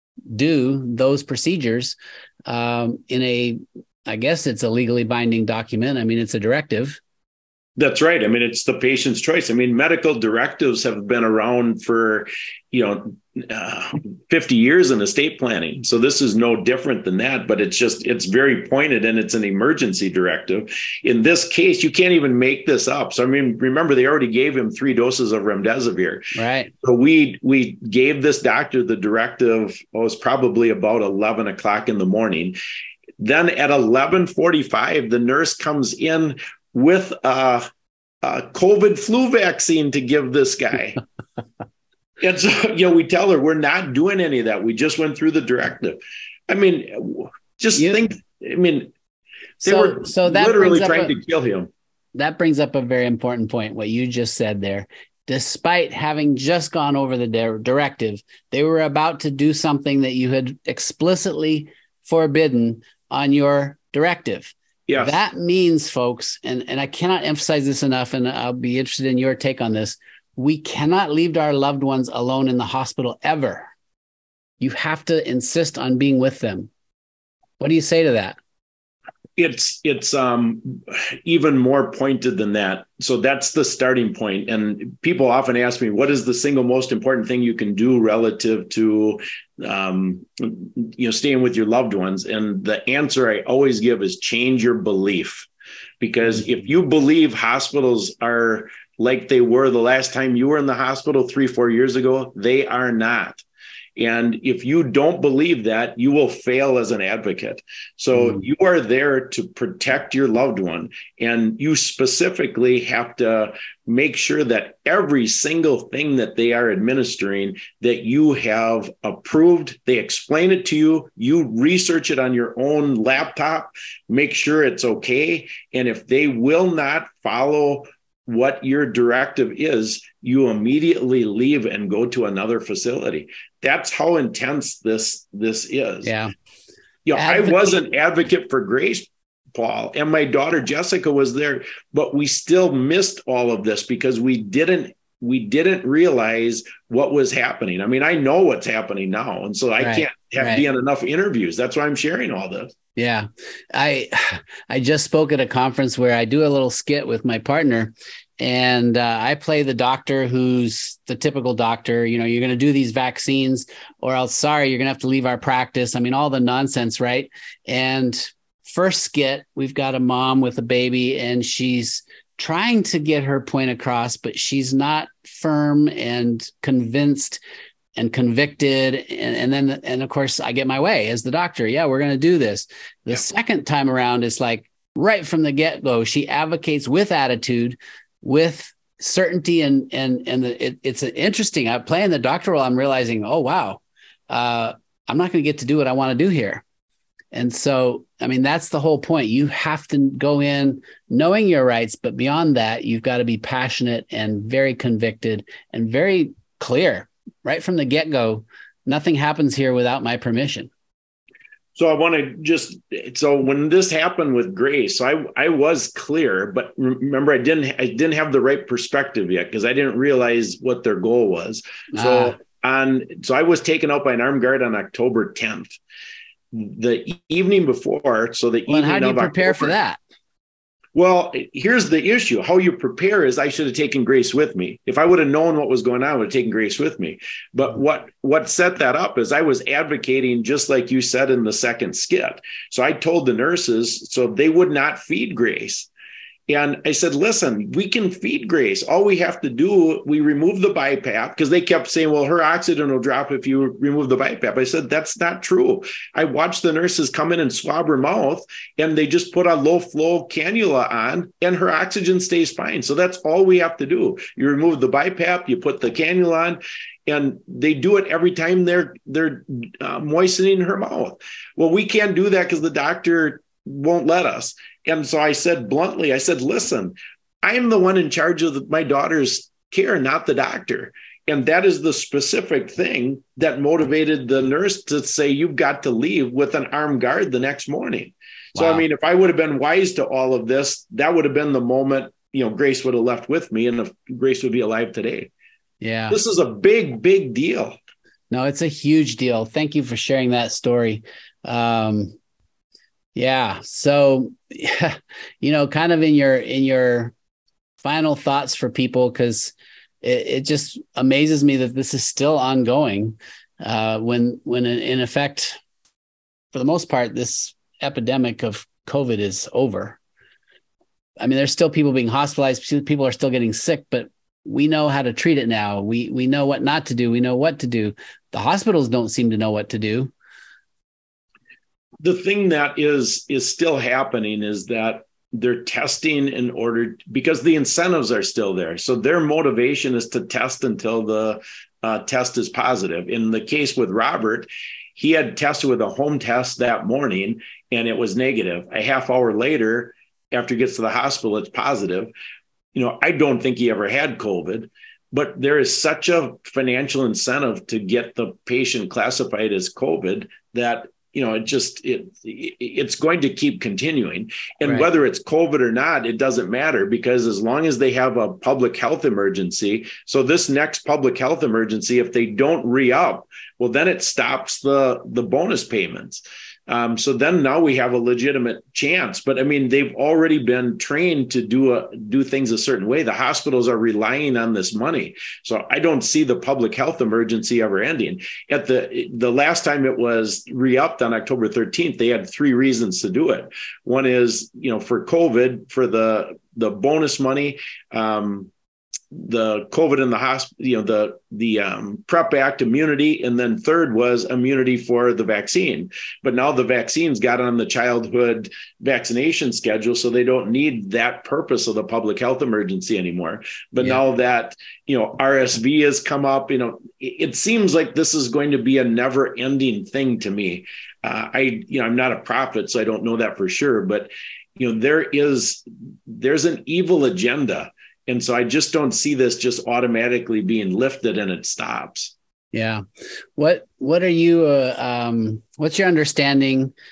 do those procedures um, in a I guess it's a legally binding document. I mean, it's a directive. That's right. I mean, it's the patient's choice. I mean, medical directives have been around for, you know, uh, fifty years in estate planning. So this is no different than that, but it's just, it's very pointed and it's an emergency directive. In this case, you can't even make this up. So, I mean, remember, they already gave him three doses of remdesivir. Right. So we, we gave this doctor the directive, oh, it was probably about eleven o'clock in the morning. Then at eleven forty-five, the nurse comes in with a, a COVID flu vaccine to give this guy. And so, you know, we tell her we're not doing any of that. We just went through the directive. I mean, just you, think, I mean, they so, were so that literally trying a, to kill him. That brings up a very important point, what you just said there. Despite having just gone over the directive, they were about to do something that you had explicitly forbidden on your directive. Yes. That means, folks, and, and I cannot emphasize this enough, and I'll be interested in your take on this. We cannot leave our loved ones alone in the hospital ever. You have to insist on being with them. What do you say to that? It's it's um, even more pointed than that. So that's the starting point. And people often ask me, what is the single most important thing you can do relative to, um, you know, staying with your loved ones? And the answer I always give is change your belief. Because if you believe hospitals are like they were the last time you were in the hospital three, four years ago, they are not. And if you don't believe that, you will fail as an advocate. So mm. you are there to protect your loved one. And you specifically have to make sure that every single thing that they are administering, that you have approved, they explain it to you, you research it on your own laptop, make sure it's okay. And if they will not follow what your directive is, you immediately leave and go to another facility. That's how intense this this is. Yeah. You You know, Advocate. I was an advocate for Grace, Paul, and my daughter Jessica was there, but we still missed all of this because we didn't we didn't realize what was happening. I mean, I know what's happening now, and so I Right, can't have, right. be on enough interviews. That's why I'm sharing all this. Yeah. I I just spoke at a conference where I do a little skit with my partner, and uh, I play the doctor who's the typical doctor. You know, you're going to do these vaccines or else, sorry, you're going to have to leave our practice. I mean, all the nonsense, right? And first skit, we've got a mom with a baby, and she's trying to get her point across, but she's not firm and convinced and convicted. And, and then, and of course, I get my way as the doctor. Yeah, we're going to do this. The Yeah. second time around, it's like right from the get-go, she advocates with attitude, with certainty. And, and, and the, it, it's interesting. I'm playing the doctor role. I'm realizing, oh, wow, uh, I'm not going to get to do what I want to do here. And so, I mean, that's the whole point. You have to go in knowing your rights, but beyond that, you've got to be passionate and very convicted and very clear right from the get-go. Nothing happens here without my permission. So I want to just, so when this happened with Grace, I, I was clear, but remember, I didn't, I didn't have the right perspective yet because I didn't realize what their goal was. So Ah. on, so I was taken out by an armed guard on October tenth. The evening before, so the Well, and evening how do you of prepare October, for that? Well, here's the issue. How you prepare is I should have taken Grace with me. If I would have known what was going on, I would have taken Grace with me. But what, what set that up is I was advocating, just like you said in the second skit. So I told the nurses so they would not feed Grace. And I said, listen, we can feed Grace. All we have to do, we remove the BiPAP, because they kept saying, well, her oxygen will drop if you remove the BiPAP. I said, that's not true. I watched the nurses come in and swab her mouth, and they just put a low flow cannula on, and her oxygen stays fine. So that's all we have to do. You remove the BiPAP, you put the cannula on, and they do it every time they're, they're uh, moistening her mouth. Well, we can't do that because the doctor won't let us. And so I said bluntly, I said, listen, I am the one in charge of the, my daughter's care, not the doctor. And that is the specific thing that motivated the nurse to say, you've got to leave with an armed guard the next morning. Wow. So, I mean, if I would have been wise to all of this, that would have been the moment, you know, Grace would have left with me, and if Grace would be alive today. Yeah. This is a big, big deal. No, it's a huge deal. Thank you for sharing that story. Um, Yeah. So, yeah, you know, kind of in your, in your final thoughts for people, because it, it just amazes me that this is still ongoing uh, when, when in effect, for the most part, this epidemic of COVID is over. I mean, there's still people being hospitalized. People are still getting sick, but we know how to treat it now. We, we know what not to do. We know what to do. The hospitals don't seem to know what to do. The thing that is is still happening is that they're testing in order, because the incentives are still there. So their motivation is to test until the uh, test is positive. In the case with Robert, he had tested with a home test that morning, and it was negative. A half hour later, after he gets to the hospital, it's positive. You know, I don't think he ever had COVID, but there is such a financial incentive to get the patient classified as COVID that, you know, it just, it, it it's going to keep continuing. And Right. whether it's COVID or not, it doesn't matter, because as long as they have a public health emergency, so this next public health emergency, if they don't re-up, well, then it stops the, the bonus payments. Um, so then now we have a legitimate chance. But I mean, they've already been trained to do a, do things a certain way. The hospitals are relying on this money. So I don't see the public health emergency ever ending. At the, the last time it was re-upped on October thirteenth, they had three reasons to do it. One is, you know, for COVID, for the, the bonus money, um, the COVID in the hospital, you know, the, the um, PrEP Act immunity. And then third was immunity for the vaccine. But now the vaccines got on the childhood vaccination schedule, so they don't need that purpose of the public health emergency anymore. But yeah. now that, you know, R S V has come up, you know, it, it seems like this is going to be a never ending thing to me. Uh, I, you know, I'm not a prophet, so I don't know that for sure, but, you know, there is, there's an evil agenda. And so I just don't see this just automatically being lifted and it stops. Yeah. What, what are you, uh, um, what's your understanding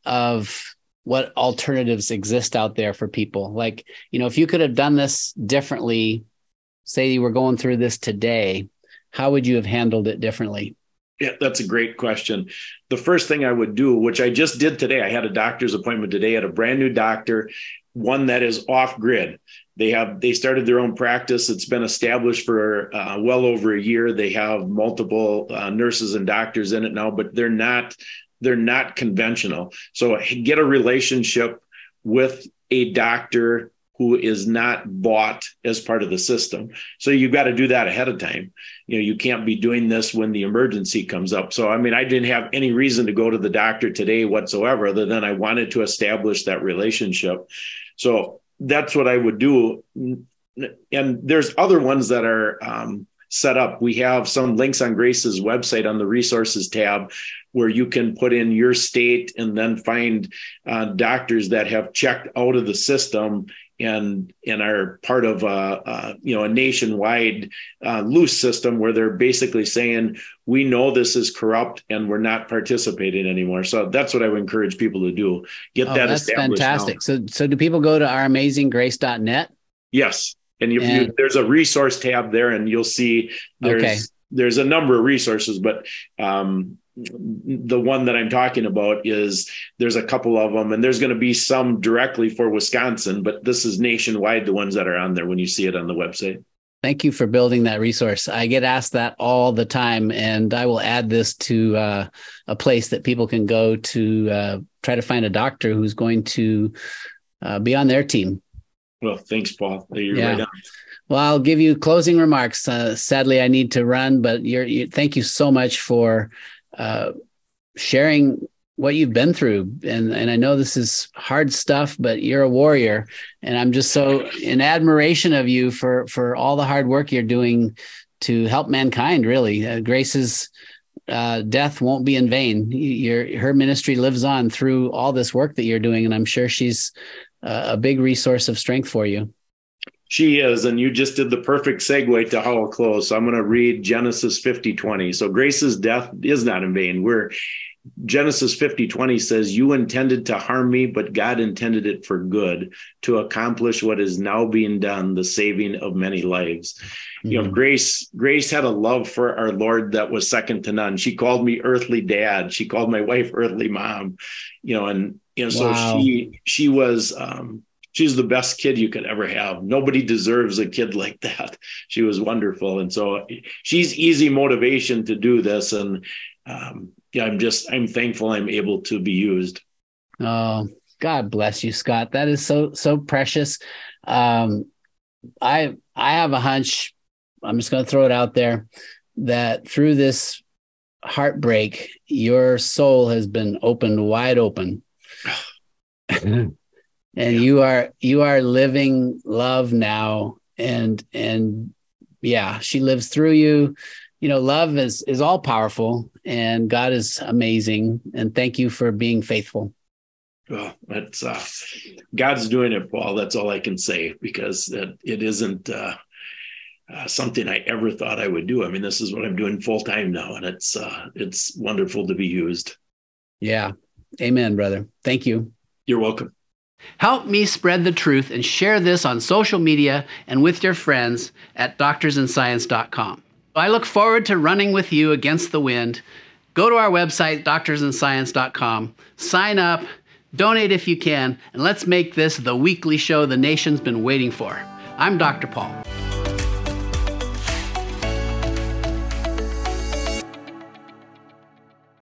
of what alternatives exist out there for people? Like, you know, if you could have done this differently, say you were going through this today, how would you have handled it differently? Yeah, that's a great question. The first thing I would do, which I just did today, I had a doctor's appointment today at a brand new doctor, one that is off grid. They have, they started their own practice. It's been established for uh, well over a year. They have multiple uh, nurses and doctors in it now, but they're not, they're not conventional. So get a relationship with a doctor who is not bought as part of the system. So you've got to do that ahead of time. You know, you can't be doing this when the emergency comes up. So, I mean, I didn't have any reason to go to the doctor today whatsoever, other than I wanted to establish that relationship. So that's what I would do. And there's other ones that are um, set up. We have some links on Grace's website on the resources tab where you can put in your state and then find uh, doctors that have checked out of the system and and are part of a, a you know a nationwide uh, loose system where they're basically saying, we know this is corrupt and we're not participating anymore. So that's what I would encourage people to do. Get oh, that that's established. Fantastic. Now. So so do people go to our amazing grace dot net? Yes. And, if and you, there's a resource tab there and you'll see there's okay. there's a number of resources, but um the one that I'm talking about is there's a couple of them, and there's going to be some directly for Wisconsin, but this is nationwide, the ones that are on there when you see it on the website. Thank you for building that resource. I get asked that all the time, and I will add this to uh, a place that people can go to uh, try to find a doctor who's going to uh, be on their team. Well, thanks, Paul. You're yeah. right on. Well, I'll give you closing remarks. Uh, sadly, I need to run, but you're, you, thank you so much for uh, sharing what you've been through. And, and I know this is hard stuff, but you're a warrior. And I'm just so in admiration of you for, for all the hard work you're doing to help mankind, really. Uh, Grace's uh, death won't be in vain. Your, her ministry lives on through all this work that you're doing. And I'm sure she's uh, a big resource of strength for you. She is, and you just did the perfect segue to how I'll close. So I'm going to read Genesis fifty twenty. So Grace's death is not in vain. We're Genesis fifty twenty says, you intended to harm me, but God intended it for good to accomplish what is now being done, the saving of many lives. Mm-hmm. You know, Grace, Grace had a love for our Lord that was second to none. She called me earthly dad. She called my wife earthly mom, you know, and, you know, so wow. she, she was, um, she's the best kid you could ever have. Nobody deserves a kid like that. She was wonderful. And so she's easy motivation to do this. And, um, yeah, I'm just, I'm thankful I'm able to be used. Oh, God bless you, Scott. That is so, so precious. Um, I, I have a hunch, I'm just going to throw it out there, that through this heartbreak, your soul has been opened wide open. And yeah. you are, you are living love now. And, and yeah, she lives through you. You know, love is, is all powerful, and God is amazing. And thank you for being faithful. Well, that's uh, God's doing it, Paul. That's all I can say, because it, it isn't uh, uh, something I ever thought I would do. I mean, this is what I'm doing full time now, and it's uh, it's wonderful to be used. Yeah. Amen, brother. Thank you. You're welcome. Help me spread the truth and share this on social media and with your friends at doctors in science dot com. I look forward to running with you against the wind. Go to our website, doctors in science dot com, sign up, donate if you can, and let's make this the weekly show the nation's been waiting for. I'm Doctor Paul.